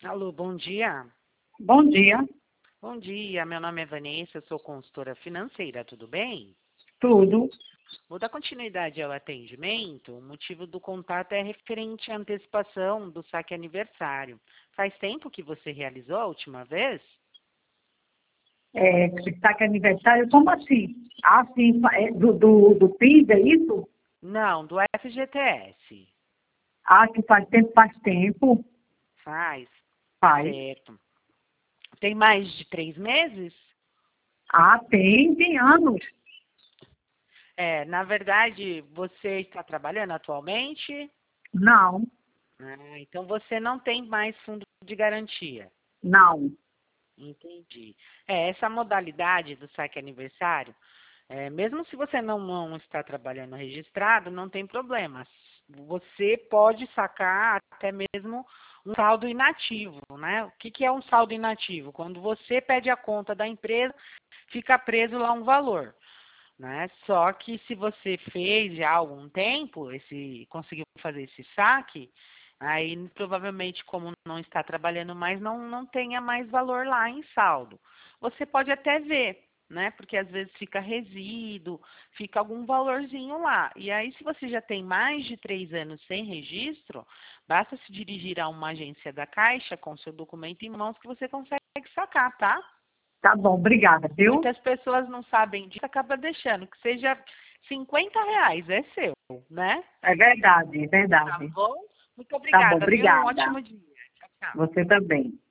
Alô, bom dia. Bom dia, Bom dia, meu nome é Vanessa, eu sou consultora financeira, tudo bem? tudo. Vou dar continuidade ao atendimento. O motivo do contato é referente à antecipação do saque aniversário. Faz tempo que você realizou a última vez? Saque aniversário, como assim? Ah, sim, do PIS, é isso? Não, do FGTS. Ah, que faz tempo, Faz? faz. Certo. Tem mais de 3 meses? Ah, tem anos. Na verdade, você está trabalhando atualmente? Não, Então você não tem mais fundo de garantia. não. Entendi. Essa modalidade do saque aniversário, mesmo se você não está trabalhando registrado, não tem problema. Você pode sacar até mesmo um saldo inativo, né? O que é um saldo inativo? Quando você pede a conta da empresa, fica preso lá um valor, né? Só que se você fez já há algum tempo, conseguiu fazer esse saque, aí provavelmente como não está trabalhando mais, não tenha mais valor lá em saldo. Você pode até ver, né? Porque às vezes fica resíduo, fica algum valorzinho lá. E aí, se você já tem mais de 3 anos sem registro, basta se dirigir a uma agência da Caixa com seu documento em mãos que você consegue sacar, tá? Tá bom, obrigada, viu? Muitas pessoas não sabem disso, acaba deixando que seja R$ 50, é seu, né? É verdade, é Tá verdade. bom? Muito Tá bom, obrigada, viu? Um obrigada. ótimo dia. Tchau, tchau. Você também.